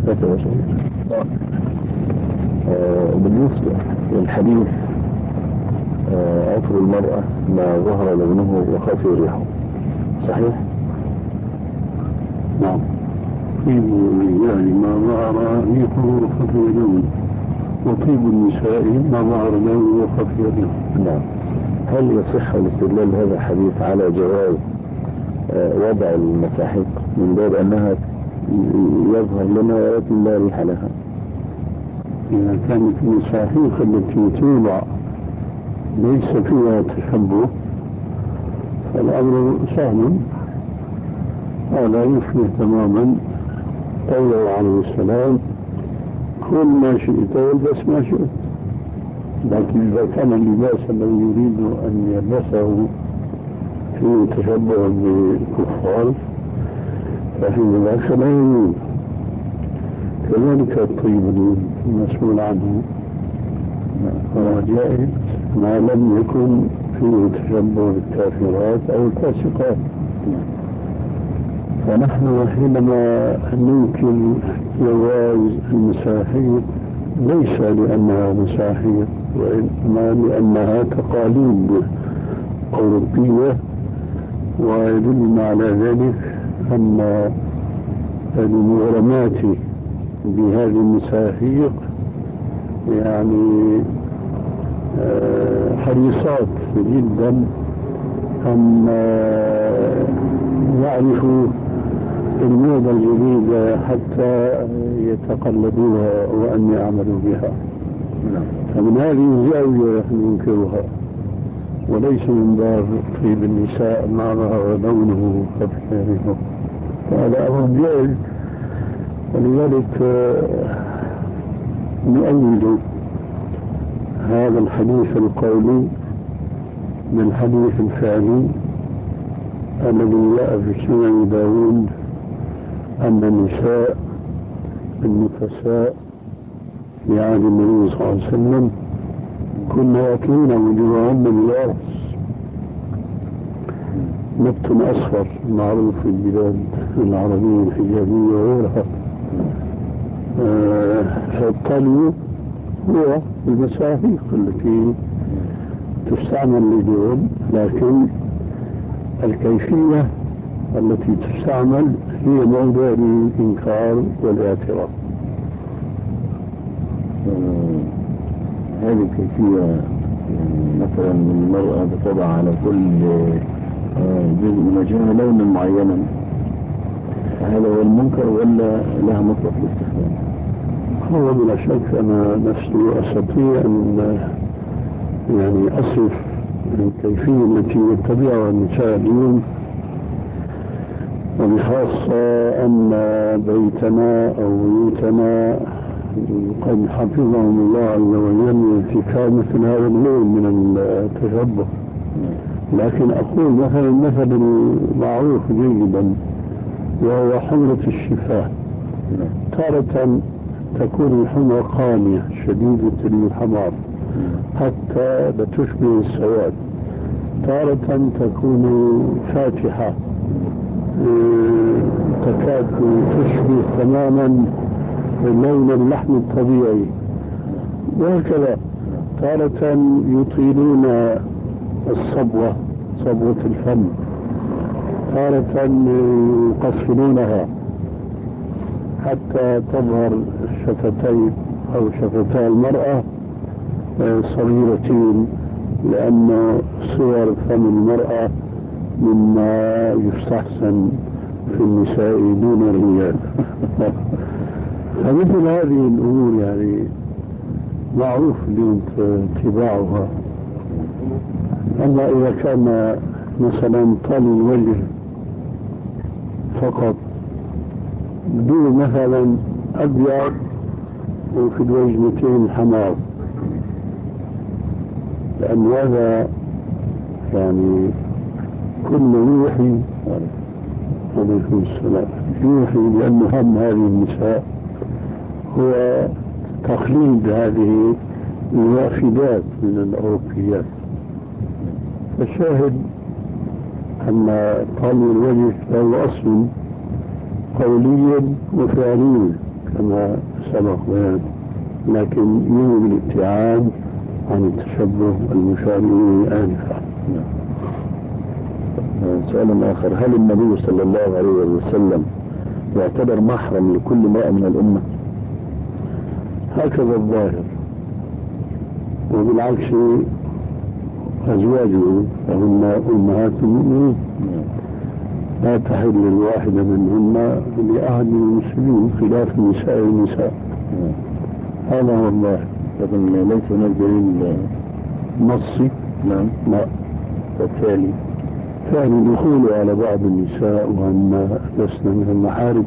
هذا بالنسبة للحديث عطر المرأة ما ظهر لونه وخفي ريحه صحيح؟ نعم. طيب الرجال ما ظهر ريحه وخفي لونه، وطيب النساء ما ظهر لونه وخفي ريحه. نعم. هل يصح الاستدلال بهذا الحديث على جواز وضع المساحيق من باب أنها يظهر لنا ولكن لا ريح لها؟ إذا كانت المساحيق التي توضع ليس فيها تشبه فالأمر سهل. هذا يشبه تماما قوله عليه السلام: كل ما شئت والبس ما شئت. لكن إذا كان اللباس الذي يريد أن يلبسه فيه تشبه بالكفار فحين ذاك لا يجوز. كذلك الطيب المسؤول عنه هو جائز ما لم يكن فيه تشبه بالكافرات أو الفاسقات. فنحن حينما ننكر جواز المساحيق ليس لأنها مساحيق وإنما لأنها تقاليد أوروبية، ويدلنا على ذلك أن المغرمات بهذه المساحيق يعني حريصات جدا أن يعرفوا الموضة الجديدة حتى يتقلدوها وأن يعملوا بها. فمن هذه الزاوية ننكرها، وليس من باب طيب النساء ما ظهر لونه وخفيفه. هذا أمر جائز، ولذلك نؤيد هذا الحديث القولي بالحديث الفعلي الذي جاء في سنن داود أن النساء النفساء في عهد النبي صلى الله عليه وسلم كنا يأكلون وجوههن بالعرس، نبت أصفر معروف في البلاد العربية الحجازية وغيرها. فالطلي هو المساحيق التي تستعمل لليوم، لكن الكيفية التي تستعمل هي موضوع الإنكار والاعتراف. هذه الكيفية مثلا المرأة بتضع على كل جزء من وجهها لونا معينا، هذا هو المنكر ولا لها مطلق الاستخدام؟ هو بلا شك أنا نفسي أستطيع أن يعني أصف الكيفية التي يتبعها النساء اليوم، وبخاصة أن بيتنا أو بيوتنا قد حفظهم الله عز وجل ارتكاب مثل هذا النوع من التشبه. لكن أقول مثلا المثل المعروف جيدا وهو حمرة الشفاه. تارة تكون الحمرة قانية شديدة الحمار حتى لا تشبه السواد، تارة تكون فاتحة تكاد تشبه تماما لون اللحم الطبيعي، وهكذا تارة يطيلون الصبوة صبوة الفم، تارة يقصرونها حتى تظهر الشفتين أو شفتا المرأة صغيرتين، لأن صور فم المرأة مما يستحسن في النساء دون الرجال. فمثل هذه الأمور يعني معروف بانطباعها. أما إذا كان مثلا طال الوجه فقط بدون مثلا أبيض وفي الوجنتين حمار، لأن هذا يعني كل يوحي عليكم السلام يوحي بأن هم هذه النساء هو تقليد هذه الوافدات من الأوروبيات. فالشاهد أن طال الوجه له أصل قولي وفعلي كما سبق بيان، لكن يوجد الابتعاد عن التشبه المشار إليه آنفا. سؤال آخر: هل النبي صلى الله عليه وسلم يعتبر محرم لكل امرأة من الأمة؟ هكذا الظاهر، وبالعكس أزواجه فهن أمهات المؤمنين، لا تحل الواحدة منهن لأحد المسلمين خلاف النساء. هذا هو الظاهر، لكن ليس هناك دليل نصي. نعم. لا. بالتالي دخوله على بعض النساء وهم لسن من المحارم،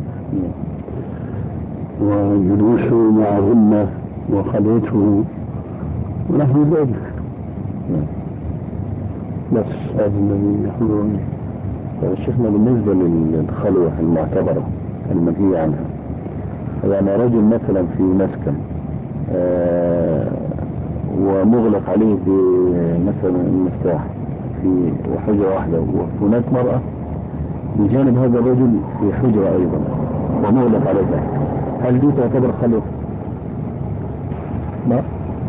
وجلوسه معهن وخلوته ونحو ذلك، بس هذا الذي يحضرني. شيخنا، بالنسبة للخلوة المعتبرة المنهي عنها، يعني رجل مثلا في مسكن ومغلق عليه مثلا المفتاح في حجرة واحدة، وهناك مرأة بجانب هذا الرجل في حجرة أيضا ومغلق عليها، هل دي تعتبر خلوة؟ لا.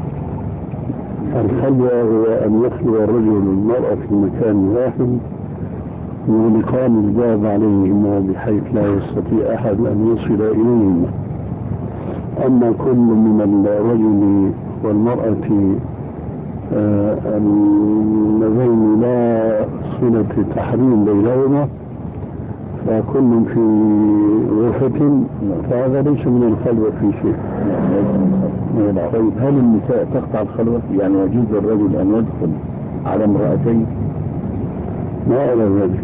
الخلوة هو أن يخلو الرجل والمرأة في مكان واحد مغلقان الباب عليهما بحيث لا يستطيع أحد أن يصل إليهما. أما كل من الرجل والمرأة اللذين لا صلة تحريم بينهما فكل في غرفة، فهذا ليس من الخلوة في شيء. طيب، هل النساء تقطع الخلوة؟ يعني يجوز الرجل أن يدخل على امرأتين؟ ما أرى ذلك،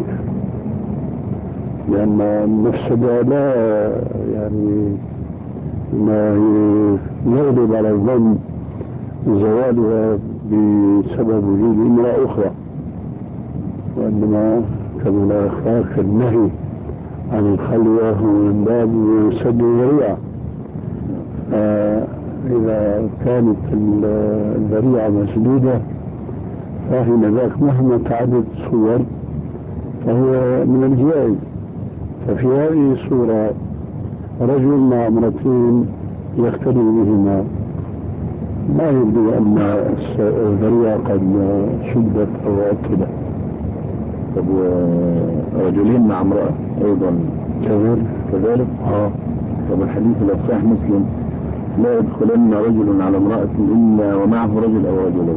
لأن المفسدة لا يعني ما يغلب على الظن زوالها بسبب وجود امرأة أخرى، وإنما كما لا يخفاك النهي عن الخلوة من باب سد الذريعة. إذا كانت الذريعة مسدودة فحينذاك مهما تعدد صور فهو من الجائز. ففي هذه الصورة رجل مع امرأتين يختلف بهما، ما يبدو أن الذريعة قد شدت أو أكدت. طب رجلين مع امرأة أيضا كذلك؟ طب الحديث لو صحيح مسلم: لا يدخلن رجل على امرأة إلا ومعه رجل أو رجلين.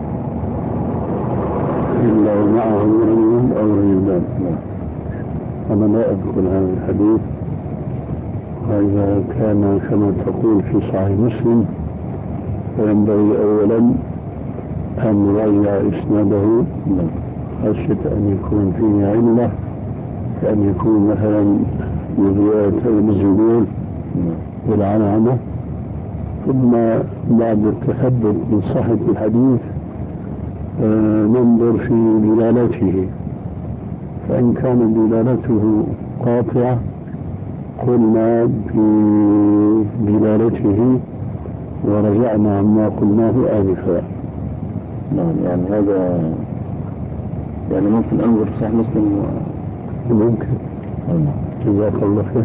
إلا ومعه رجل أو رجلان. أنا لا أدخل هذا الحديث، وإذا كان كما تقول في صحيح مسلم فينبغي أولا أن نراجع إسناده خشية أن يكون فيه علة، كأن يكون مثلا من رواية المزيدور والعنعنة، ثم بعد التثبت من صحة الحديث ننظر في دلالته، فإن كانت دلالته قاطعة قلنا بدلالته ورجعنا عما قلناه آنفا. يعني هذا يعني ممكن أنظر في صحيح مسلم ممكن. جزاك الله خير.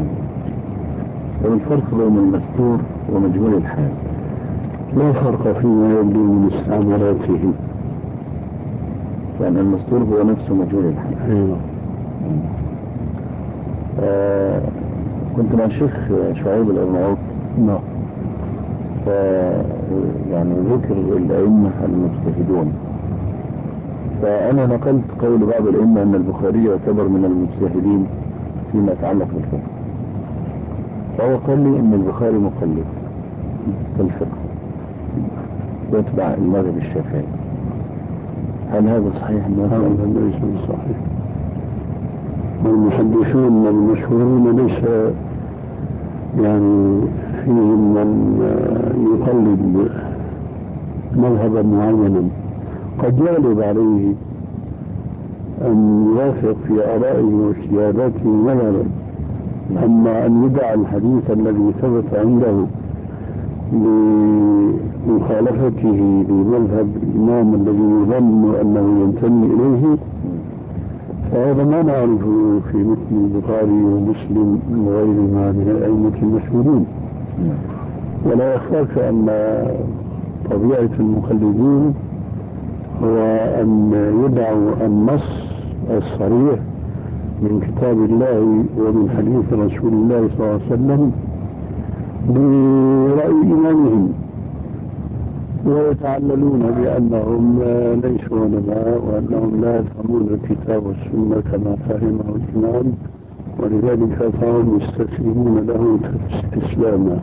والفرق بين المستور ومجهول الحال؟ لا فرق فيما يبدو من استعمالاته، يعني المستور هو نفسه مجهول الحال. أيوة. كنت مع الشيخ شعيب الأرناؤوط، يعني ذكر الأئمة المجتهدون، فأنا نقلت قول بعض الأئمة أن البخاري يعتبر من المجتهدين فيما يتعلق بالفقه، فهو قال لي أن البخاري مقلد في الفقه يتبع المذهب الشافعي. هل هذا صحيح؟ هذا ليس صحيح. والمحدثون المشهورون ليس يعني فيهم من يقلد مذهبا معينا، قد يغلب عليه أن يوافق في آرائه واجتهاداته مذهبا، أما أن يدع الحديث الذي ثبت عنده بمخالفته لمذهب الإمام الذي يظن أنه ينتمي إليه، وهذا ما نعرفه في مثل البخاري ومسلم وغيرهما من الأئمة المشهورين. ولا يخفاك أن طبيعة المقلدين هو أن يدعوا النص الصريح من كتاب الله ومن حديث رسول الله صلى الله عليه وسلم برأي إمامهم، ويتعللون بأنهم ليسوا علماء وأنهم لا يفهمون الكتاب والسنة كما فهمه الإمام، ولذلك فهم يستسلمون له استسلاما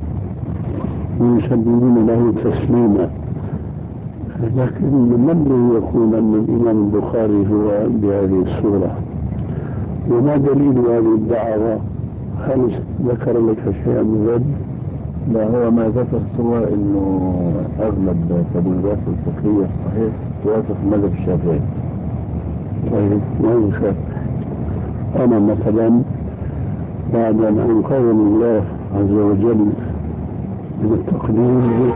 ويسلمون له تسليما. لكن من يقول أن الإمام البخاري هو بهذه الصورة؟ وما دليل هذه الدعوة؟ هل ذكر لك شيئا من ذلك؟ لا، هو ما ذكر سوى انه اغلب تبويبات الفقهية الصحيح توافق مذهب الشافعي. طيب ما يخاف. أنا مثلا بعد أن أنقذني الله عز وجل من التقليد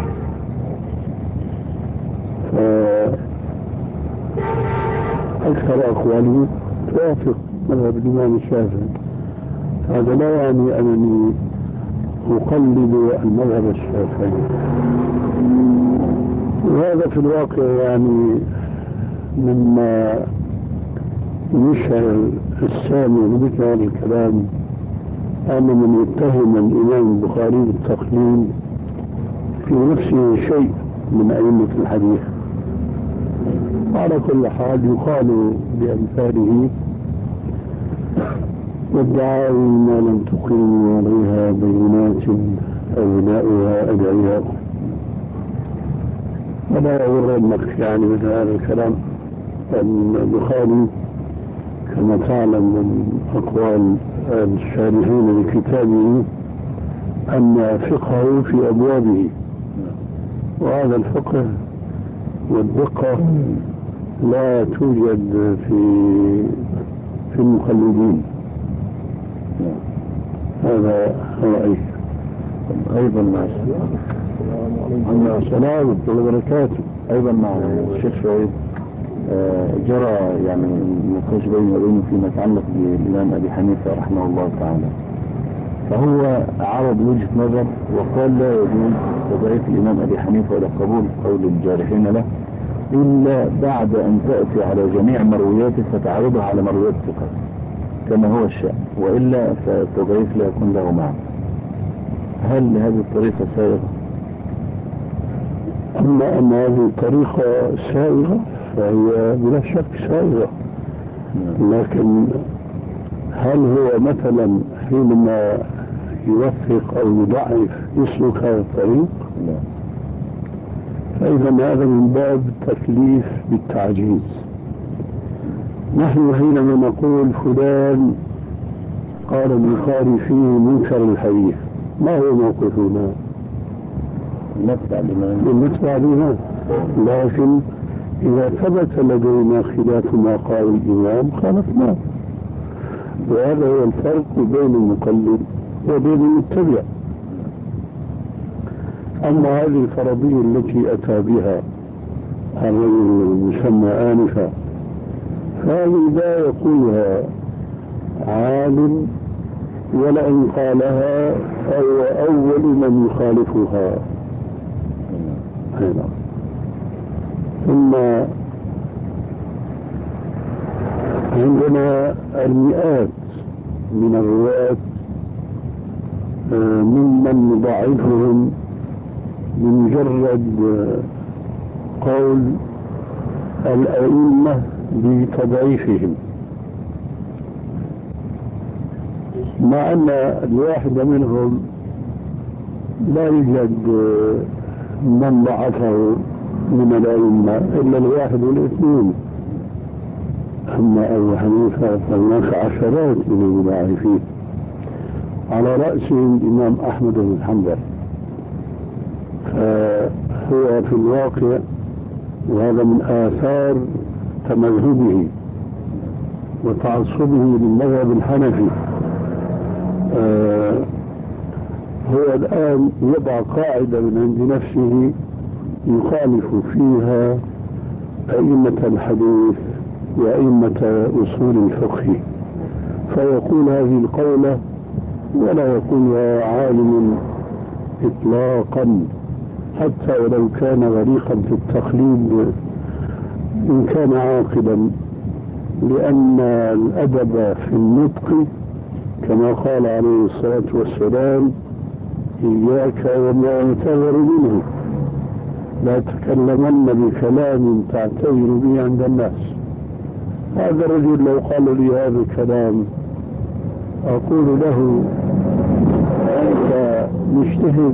فأكثر أقوالي توافق مذهب الإمام الشافعي. هذا لا يعني أنني أقلد المذهب الشافعي، وهذا في الواقع يعني مما يشعر السامع بمثل هذا الكلام أن من يتهم الإمام البخاري بالتقليد في نفسه شيء من أئمة الحديث. على كل حال يقال بأمثاله والدعاء ما لم تقيم عليها بينات أبناؤها أدعياء. ولا يغرنك يعني مثل هذا الكلام. البخاري كما تعلم من أقوال الشارحين لكتابه أن فقهه في أبوابه، وهذا الفقه والدقة لا توجد في المقلدين. هذا رأيي. ايضا مع السلام وبركاته. ايضا مع الشيخ شعيب جرى يعني نقاش بيني وبينه فيما يتعلق بالإمام أبي حنيفة رحمه الله تعالى، فهو عرض وجهة نظر وقال لا يجوز تضعيف الإمام أبي حنيفة ولا قبول قول الجارحين له إلا بعد أن تأتي على جميع مروياته فتعرضها على مرويات الثقة كما هو الشأن، وإلا فالتضعيف لا يكون له معنى. هل هذه الطريقة سائغة؟ أما أن هذه الطريقة سائغة فهي بلا شك سائغة، لكن هل هو مثلا حينما يوثق أو يضعف يسلك هذا الطريق؟ لا. فإذا هذا من باب التكليف بالتعجيز. نحن حينما نقول فلان قال البخاري فيه منكر الحديث، ما هو موقفنا؟ نتبع بما، لكن إذا ثبت لدينا خلاف ما قال الإمام خالفناه، وهذا هو الفرق بين المقلد وبين المتبع. أما هذه الفرضية التي أتى بها الرجل المسمى آنفا، فهذه لا يقولها عالم ولئن قالها أو أول من يخالفها. هنا ثم عندنا المئات من الرواة ممن نضاعفهم بمجرد قول الأئمة بتضعيفهم، مع أن الواحد منهم لا يوجد من ضعفه من الأئمة إلا الواحد والاثنين. أما أبو حنيفة فهناك عشرات من المضاعفين، على رأسهم الإمام أحمد بن حنبل. فهو في الواقع، وهذا من آثار تمذهبه وتعصبه للمذهب الحنفي، هو الآن يضع قاعدة من عند نفسه يخالف فيها أئمة الحديث وأئمة أصول الفقه، فيقول هذه القولة ولا يقولها عالم إطلاقا، حتى ولو كان غريقا في التقليد إن كان عاقلا، لأن الأدب في النطق كما قال عليه الصلاة والسلام: إياك وما يعتذر منه، لا تكلمن بكلام تعتذر به عند الناس. هذا الرجل لو قال لي هذا الكلام أقول له: أنت مجتهد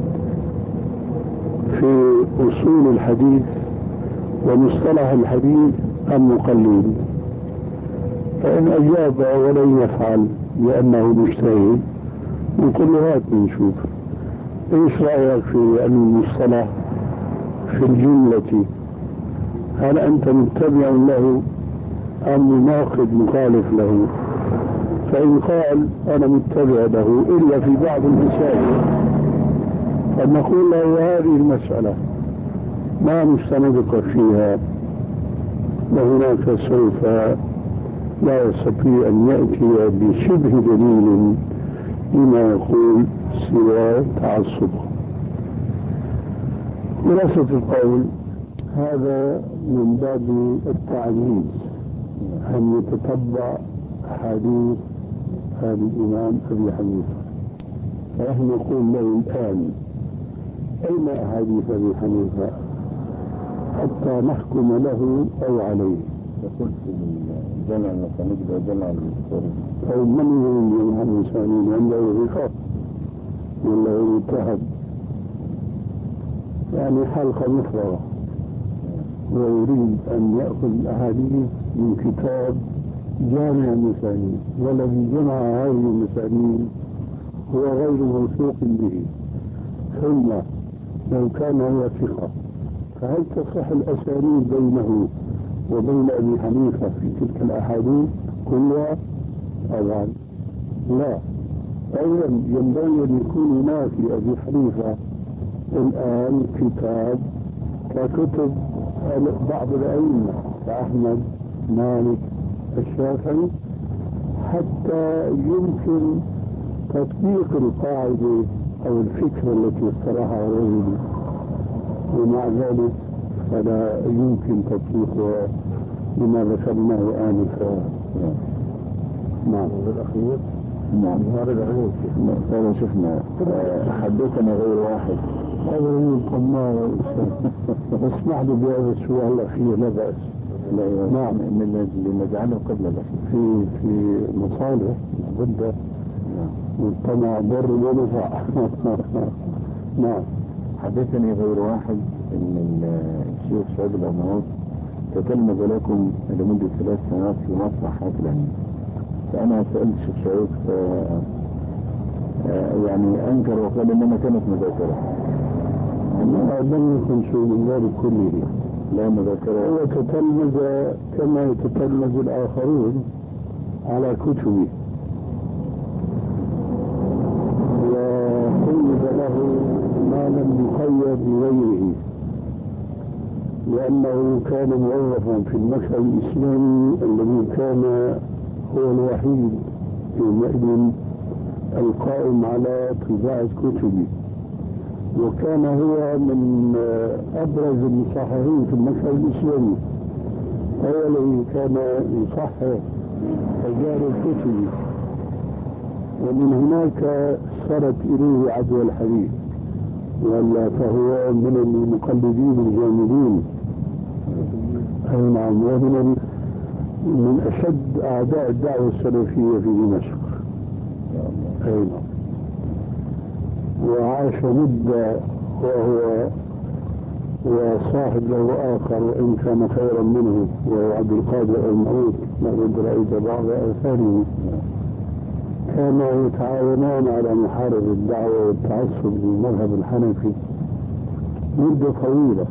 في أصول الحديث ومصطلح الحديث أم مقلد؟ فإن أجاب ولن يفعل لأنه مجتهد نقول له: هات نشوف إيش رأيك في المصطلح في الجملة، هل أنت متبع له أم مناقض مخالف له؟ فإن قال أنا متبع له إلا في بعض المسائل فنقول له: هذه المسألة ما مستندق فيها، وهناك سوف لا يستطيع أن يأتي بشبه دليل لما يقول سوى تعصبه. خلاصة القول هذا من باب التعزيز أن يتتبع حديث هذا الإمام أبي حنيفة، فنحن نقول له الآن: أين أحاديث أبي حنيفة حتى نحكم له أو عليه؟ يقول في الجمع المسانيد وجمع المسانيد أو من هو الجمع المسانيد؟ عنده ثقة ولا متهم؟ يعني حلقة مفرغة، ويريد أن يأخذ الأحاديث من كتاب جامع المسانيد، والذي جمع هذه المسانيد هو غير موثوق به. ثم لو كان هو ثقة فهل تصح الأسانيد بينه وبين أبي حنيفة في تلك الأحاديث كلها؟ طبعا لا. أيضا ينبغي أن يكون هناك لأبي حنيفة الآن كتاب ككتب بعض الأئمة كأحمد، مالك، الشافعي، حتى يمكن تطبيق القاعدة أو الفكرة التي اقترحها الرجل، ومع ذلك فلا يمكن تطبيقها لما ذكرناه آنفا. نعم. بالأخير نعم هذا العلوم هذا شفنا حدثنا غير واحد هذا هو الطماع. اسمح لي بهذا السؤال الأخير لا بأس. نعم اللي نجعله قبل الأخير في مصالح ضد والطمع ضر ونفع. نعم. حدثني غير واحد ان الشيخ سعود الأرناؤوط تتلمذ لكم لمدة 3 سنوات في مسرح حياة العلم، فأنا سألت الشيخ سعود يعني أنكر وقال إنما كانت مذاكرة. لم يكن شيء من ذلك كله، لا مذاكرة. هو تتلمذ كما يتتلمذ الآخرون على كتبه، وقيد له ما لم يقيد لغيره، لأنه كان موظفا في المكتب الإسلامي الذي كان هو الوحيد يومئذ القائم على طباعة كتبه، وكان هو من أبرز المصححين في المكتب الإسلامي، هو الذي كان يصحح تجارب كتبه، ومن هناك سرت إليه عدوى الحديث، ولا فهو من المقلدين الجامدين. أي نعم. ومن أشد أعداء الدعوة السلفية في دمشق. أي نعم. وعاش مدة وهو وصاحب له آخر وإن كان خيرا منه، وهو عبد القادر المعود، لقد رأيت بعض آثاره. كانا يتعاونان على محاربة الدعوة والتعصب للمذهب الحنفي مدة طويلة،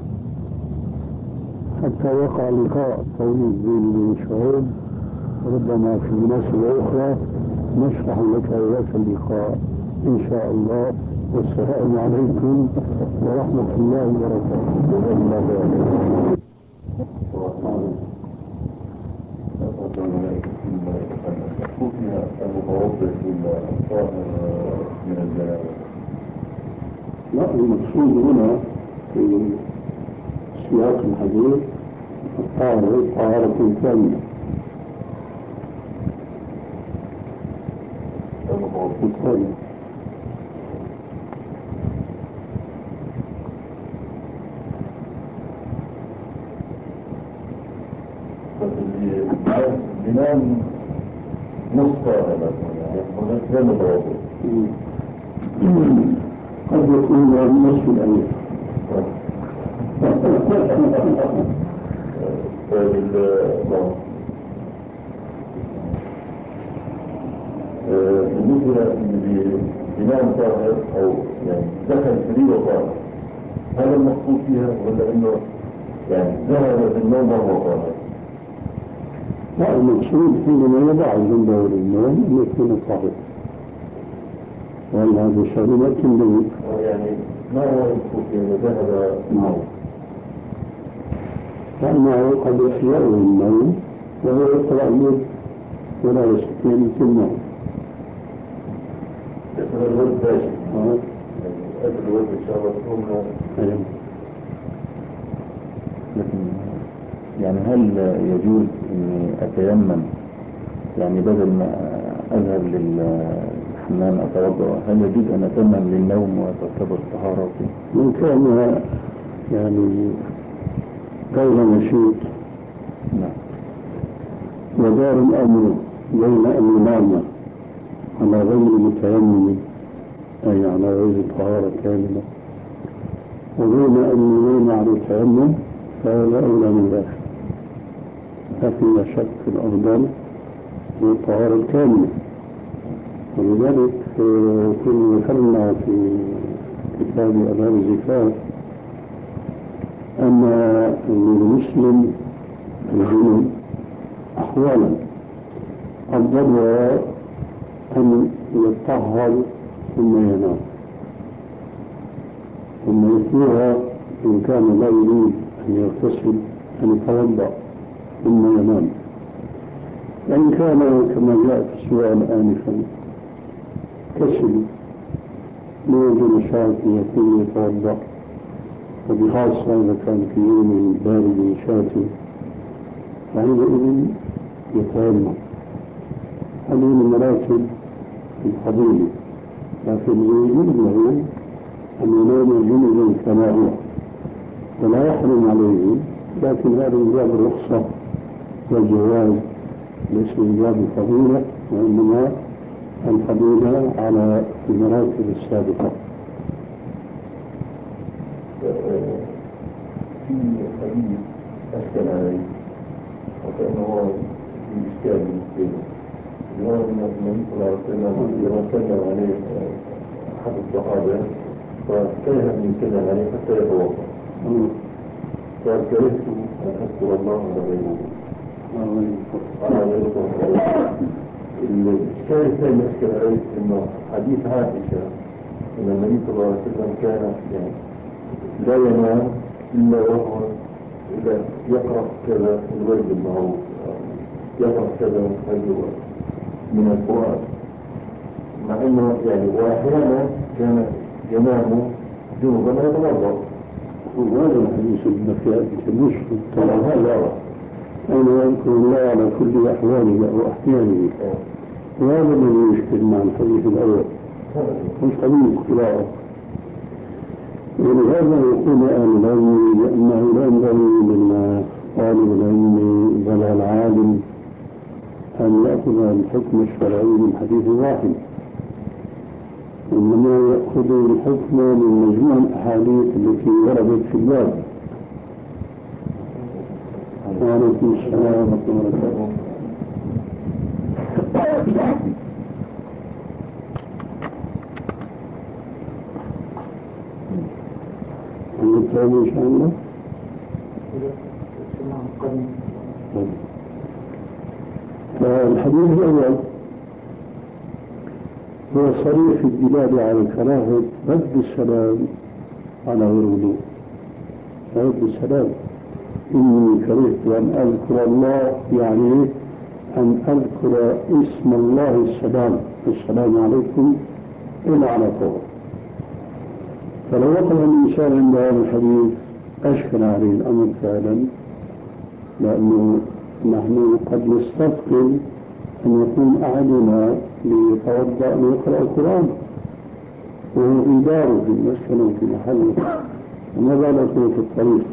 حتى وقع لقاء طويل بين ابن شعوب، ربما في مناسبة أخرى نشرح لك ذاك اللقاء إن شاء الله. والسلام عليكم ورحمة الله وبركاته. المقصود فيها المتوضئ والطاهر من الجنابة. لا، المقصود هنا في سياق الحديث الطاهر طهارة كاملة. المتوضئ بنام نص طاهر يعني غير متوضئ. قد يكون نصف الأيام. بالنسبة لبناء طاهر أو يعني دخل سرير طاهر، هذا المقصود فيها ولا إنه يعني ذهب في النوم وهو طاهر؟ لا، المقصود حينما يضع عنده النوم أن يكون طاهر، وأن هذا شغلة تنبغي. يعني ما هو المقصود فيها ذهب النوم؟ لأنه قد يحيره النوم وهو يقرأ له ولا يستطيع النوم. يسمى الوزن داشي يعني أجل الوزن إن شاء الله تكون. لكن يعني هل يجوز أني أتيمم يعني بدل ما أذهب للحمام أتوضأ، هل يجوز أن أتيمم للنوم وتعتبر طهارة؟ من كان يعني غير نشيط ودار الأمر بين أن ينام على غير متيمم أي على غير طهارة كاملة وبين أن ينام على التيمم فهذا أولى من ذلك، لكن لا شك الأفضل هي الطهارة الكاملة. ولذلك كنا ذكرنا في كتاب آداب الزكاة أن للمسلم الجنوب أحوالا، أفضلها أن يطهر ثم ينام، ثم يثنيها إن كان لا يريد أن يغتسل أن يتوضأ ثم ينام. وإن كان كما جاء في السؤال آنفا كسل من نشاط يكون يتوضأ، وبخاصة إذا كان في يوم بارد شاتي فعندئذ يتيمم. هذه من مراتب الفضيلة، لكن يجوز له أن ينام جنبا كما هو ولا يحرم عليه، لكن هذا من باب الرخصة والجواز، ليس من باب الفضيلة، وإنما الفضيلة على المراتب السابقة. في حديث أشكال عليه وكأنه هو في إشكال بالنسبة اللي هو من النبي صلى الله عليه وسلم لما سلم عليه أحد الصحابة فكره أن يسلم عليه حتى يتوضأ، فكرهت أن أذكر الله على غيره. الإشكال الثاني أشكال عليه إنه حديث عائشة أن النبي صلى الله عليه وسلم كان يعني لا ينام إلا وهو إذا يقرأ كذا الورد المعروف، يقرأ كذا من القرآن، مع أنه يعني وأحيانا كان ينام جنوبا لا يتوضأ. وهذا الحديث البكاء المشهور طبعا هذا أنا يذكر الله على كل أحواله أو أحيانه، وهذا الذي يشكل مع الحديث الأول مش حديث قراءة. ولهذا يقول أهل العلم بأنه لا ينبغي للطالب العلم ولا العالم أن يأخذ الحكم الشرعي من حديث واحد، إنما يأخذ الحكم من مجموع الأحاديث التي وردت في الباب. وعليكم السلام ورحمة الله وبركاته. الكلام إن شاء الله. فالحديث الأول هو صريح في الدلالة على كراهة رد السلام على غير وضوء. رد السلام إني كرهت أن أذكر الله يعني أن أذكر اسم الله السلام عليكم إلا على طول. فلو وقف الإنسان عند هذا الحديث أشكل عليه الأمر فعلا، لأنه نحن قد نستثقل أن يكون أحدنا ليتوضأ ليقرأ القرآن وهو في داره في المسكن وفي محله، وما بالك في الطريق.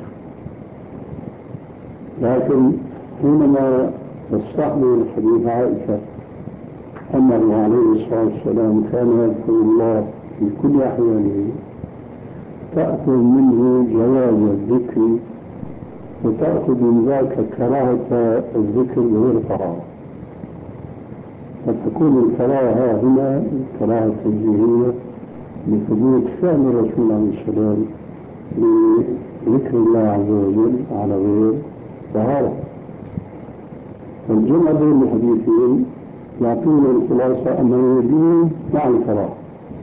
لكن حينما تستحضر الحديث عائشة أنه عليه الصلاة والسلام كان يذكر الله في كل أحيانه، تأخذ منه جواز الذكر وتأخذ من ذاك كراهة الذكر بغير طهارة، فتكون الكراهة هنا كراهة تنزيهية لثبوت فعل الرسول عليه السلام لذكر الله عز وجل على غير طهارة. والجمع بين الحديثين يعطينا الخلاصة أنه يجوز مع الكراهة.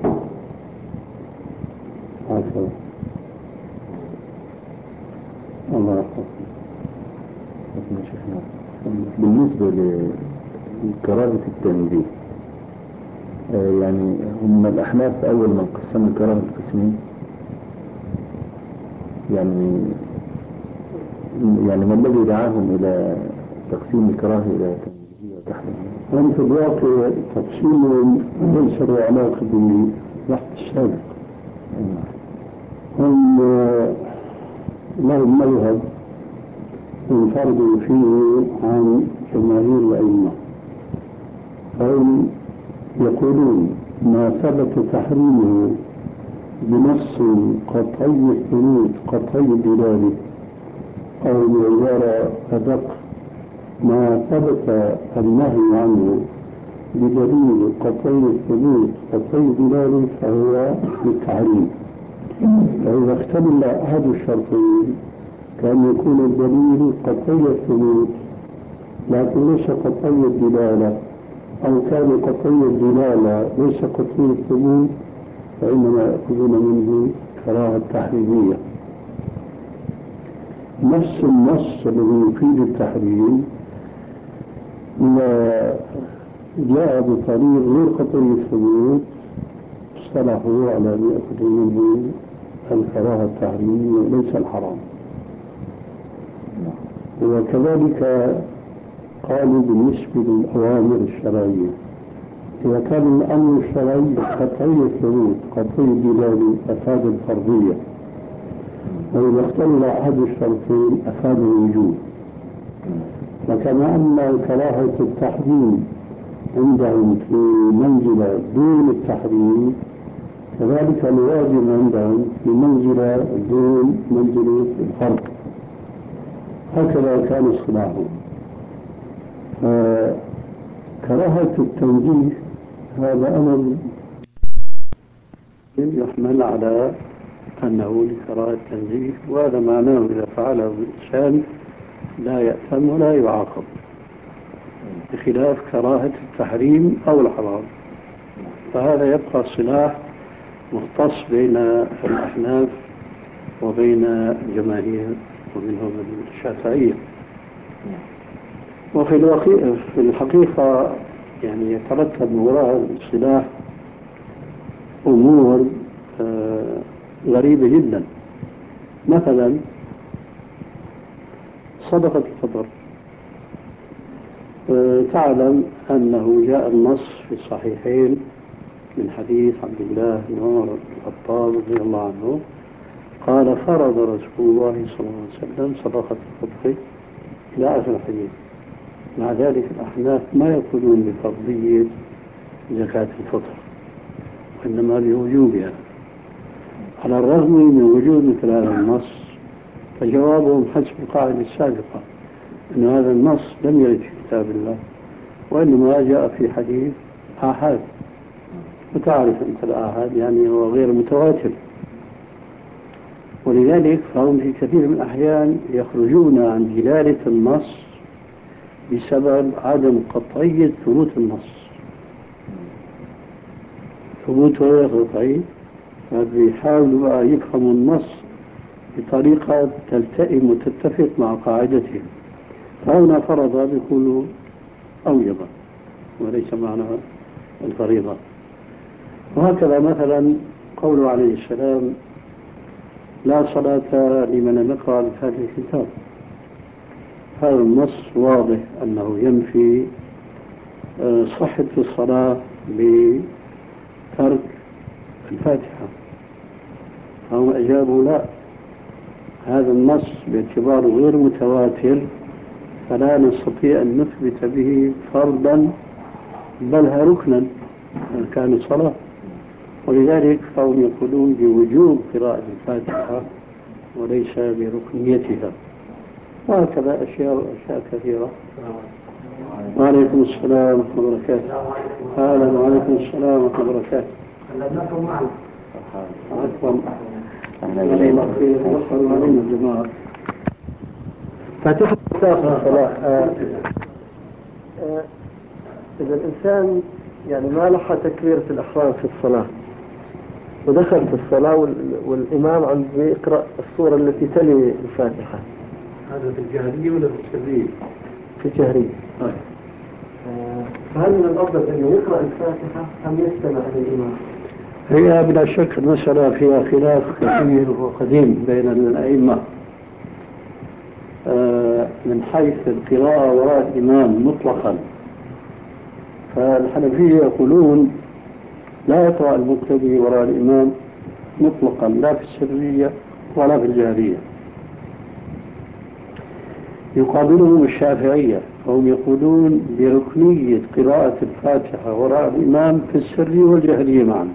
هكذا. الله يحفظك. بالنسبة لكراهة التنزيه، يعني هم الأحناف أول من قسموا الكراهة قسمين، يعني ما الذي دعاهم إلى تقسيم الكراهة إلى تنزيه وتحريم؟ هم في الواقع تقسيمهم ليس له علاقة بالبحث السابق. هم لهم مذهب منفرد فيه عن جماهير الأئمة، فهم يقولون ما ثبت تحريمه بنص قطعي الثبوت قطعي الدلالة، أو بعبارة أدق ما ثبت النهي عنه بدليل قطعي الثبوت قطعي الدلالة فهو بالتحريم. فإذا اختل أحد الشرطين كان يكون الدليل قطعي الثبوت لكن ليس قطعي الدلالة، أو كان قطعي الدلالة ليس قطعي الثبوت، فإنما يأخذون منه كراهة تحريمية. نفس النص الذي يفيد التحريم إذا جاء بطريق غير قطعي الثبوت اصطلحوا على أن يأخذوا منه الكراهة التحريمية وليس الحرام. وكذلك قالوا بالنسبة للأوامر الشرعية، إذا كان الأمر الشرعي قطعي الثبوت قطعي الدلالة أفاد الفرضية، وإذا اختل أحد الشرطين أفاد الوجوب. وكما أن كراهة التحريم عندهم في منزلة دون التحريم، كذلك الواجب عندهم في منزلة دون منزلة الفرض. هكذا كان اصطلاحهم. كراهة التنزيه هذا أمر يحمل على أنه لكراهة التنزيه، وهذا معناه إذا فعله الإنسان لا يأثم ولا يعاقب، بخلاف كراهة التحريم أو الحرام. فهذا يبقى صلاح مختص بين الأحناف وبين الجماهير ومنهم الشافعية. وفي الحقيقة يعني يترتب وراء الاصطلاح أمور غريبة جدا. مثلا صدقة الفطر، تعلم أنه جاء النص في الصحيحين من حديث عبد الله بن عمر بن الخطاب رضي الله عنه قال فرض رسول الله صلى الله عليه وسلم صدقة الفطر إلى آخر الحديث. مع ذلك الأحناف ما يقولون بفرضية زكاة الفطر، وإنما بوجوبها، على الرغم من وجود مثل هذا النص. فجوابهم حسب القاعدة السابقة أن هذا النص لم يرد في كتاب الله، وإنما جاء في حديث آحاد، وتعرف أنت الآحاد يعني هو غير متواتر. ولذلك فهم في كثير من الأحيان يخرجون عن دلالة النص بسبب عدم قطعية ثبوت النص. ثبوته غير قطعي، فبيحاولوا يفهموا النص بطريقة تلتئم وتتفق مع قاعدتهم. فهنا فرض بيقولوا أوجب وليس معنى الفريضة. وهكذا مثلا قوله عليه السلام لا صلاة لمن لم يقرأ بفاتحة الكتاب، هذا النص واضح أنه ينفي صحة الصلاة بترك الفاتحة. فهم أجابوا لا، هذا النص باعتباره غير متواتر فلا نستطيع أن نثبت به فرضا بل ركنا إن كان صلاة، ولذلك فهم يقولون بوجوب قراءة الفاتحة وليس بركنيتها. وهكذا أشياء كثيرة. وعليكم السلام ورحمة الله وبركاته. أهلا وعليكم السلام ورحمة الله وبركاته. عفوا وصلوا علينا الجماعة. فاتحة الصلاة إذا الإنسان يعني ما لحى تكبيرة الإحرام في الصلاة ودخل في الصلاة والإمام عم يقرأ السورة التي تلي الفاتحة، هذا في الجهرية ولا في السرية؟ في الجهرية. فهل من الأفضل أن يقرأ الفاتحة أم يستمع للإمام؟ هي بلا شك المسألة فيها خلاف كثير وقديم بين الأئمة من حيث القراءة وراء الإمام مطلقا. فالحنفية يقولون لا يقرأ المقتدي وراء الإمام مطلقا لا في السرية ولا في الجهرية. يقابلهم الشافعية وهم يقولون بركنية قراءة الفاتحة وراء الإمام في السرية والجهرية معا.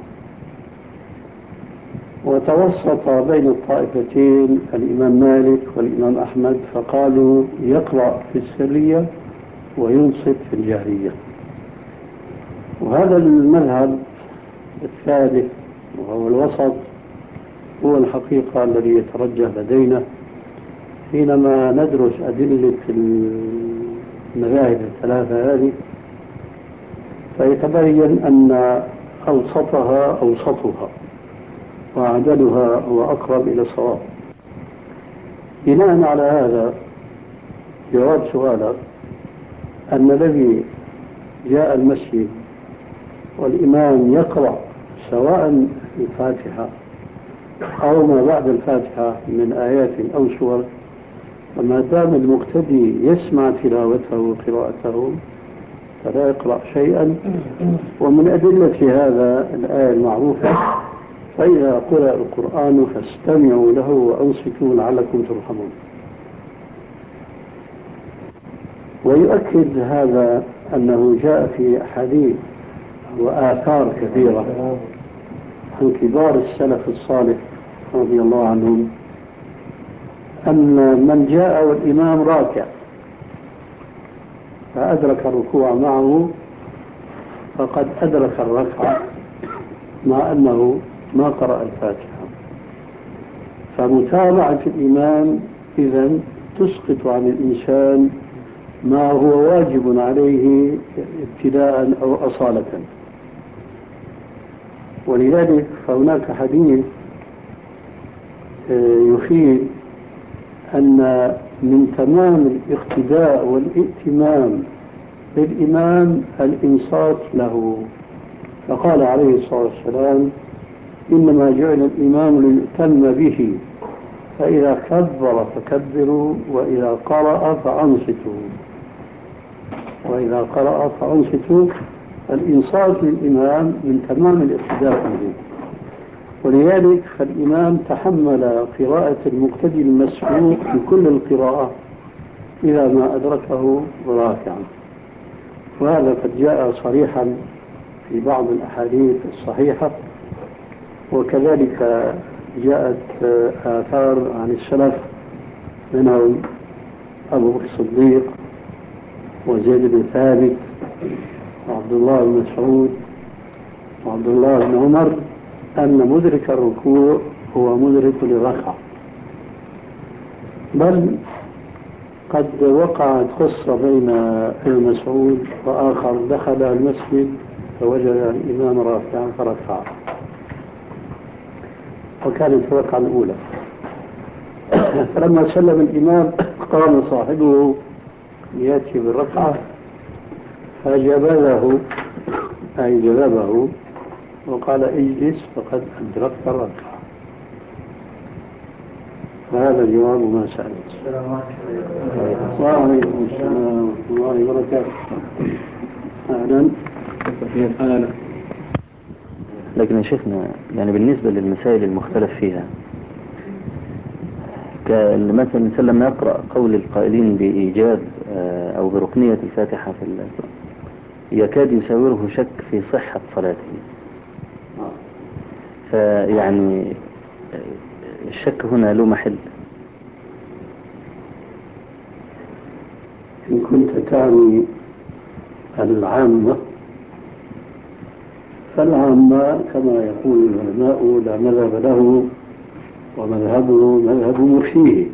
وتوسط بين الطائفتين الإمام مالك والإمام أحمد فقالوا يقرأ في السرية وينصت في الجهرية. وهذا المذهب الثالث وهو الوسط هو الحقيقة الذي يترجح لدينا حينما ندرس أدلة المذاهب الثلاثة هذه، فيتبين أن أوسطها وأعدلها هو أقرب إلى الصواب. بناء على هذا جواب سؤالك أن الذي جاء المسجد والإمام يقرأ سواء الفاتحة أو ما بعد الفاتحة من آيات أو سور، فما دام المقتدي يسمع تلاوته وقراءته فلا يقرأ شيئا. ومن أدلة هذا الآية المعروفة فإذا قرأ القرآن فاستمعوا له وأنصتوا لعلكم ترحمون. ويؤكد هذا أنه جاء في أحاديث وآثار كثيرة عن كبار السلف الصالح رضي الله عنهم أن من جاء والإمام راكع فأدرك الركوع معه فقد أدرك الركعة مع أنه ما قرأ الفاتحة. فمتابعة الإمام إذن تسقط عن الإنسان ما هو واجب عليه ابتداء أو أصالة. ولذلك فهناك حديث يفيد أن من تمام الاقتداء والائتمام بالإمام الإنصات له. فقال عليه الصلاة والسلام إنما جعل الإمام ليؤتم به فإذا كبر فكبروا وإذا قرأ فأنصتوا. الإنصات للإمام من تمام الاقتداء به. ولذلك فالإمام تحمل قراءة المقتدي المسبوق في كل القراءة إلى ما أدركه راكعا. وهذا قد جاء صريحا في بعض الأحاديث الصحيحة، وكذلك جاءت آثار عن السلف منهم أبو بكر الصديق وزيد بن ثابت وعبد الله بن مسعود وعبد الله بن عمر أن مدرك الركوع هو مدرك للركعة. بل قد وقعت قصة بين ابن مسعود وآخر دخل المسجد فوجد الإمام راكعا فركع، وكانت الركعة الأولى. فلما سلم الإمام قام صاحبه ليأتي بالركعة فجبله أي جذبه وقال اجلس فقد أدركت الركعة. فهذا جواب ما سألت. وعليكم السلام ورحمة الله وبركاته. أهلا. لكن يا شيخنا يعني بالنسبة للمسائل المختلف فيها مثلا الإنسان لما يقرأ قول القائلين بإيجاب أو بركنية الفاتحة في يكاد يساوره شك في صحة صلاته. فيعني الشك هنا له محل. إن كنت تعني العامة فالعامة كما يقول العلماء لا مذهب له ومذهبه مذهب مفتيه.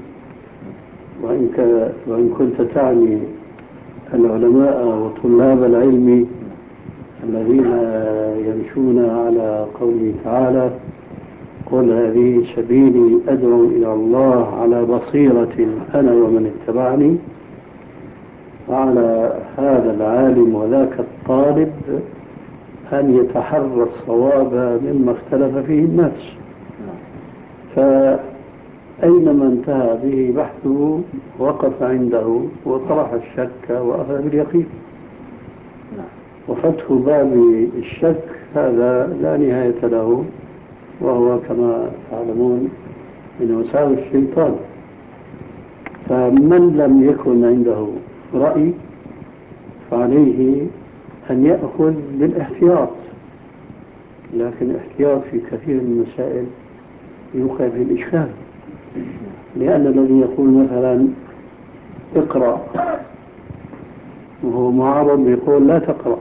وإن كنت تعني العلماء وطلاب العلم الذين يمشون على قوله تعالى قل هذه سبيلي أدعو إلى الله على بصيرة أنا ومن اتبعني، وعلى هذا العالم وذاك الطالب أن يتحرى الصواب مما اختلف فيه الناس. فأينما انتهى به بحثه وقف عنده وطرح الشك وأخذ باليقين. وفتح باب الشك هذا لا نهاية له، وهو كما تعلمون من وساوس الشيطان. فمن لم يكن عنده رأي فعليه أن يأخذ بالاحتياط، لكن الاحتياط في كثير من المسائل يوقع في الإشكال، لأن الذي يقول مثلا اقرأ وهو معارض يقول لا تقرأ،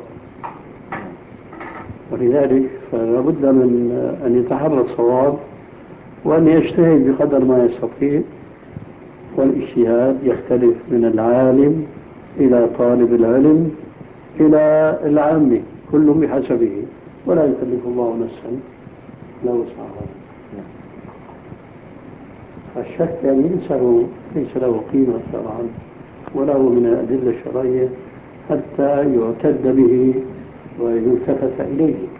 ولذلك فلا بد من أن يتحرى الصواب وأن يجتهد بقدر ما يستطيع. والاجتهاد يختلف من العالم إلى طالب العلم إلى العامي، كل بحسبه، ولا يكلف الله نفسا إلا وسعها. الشك يعني ليس له قيمة شرعا ولا هو من الأدلة الشرعية حتى يعتد به ويلتفت إليه.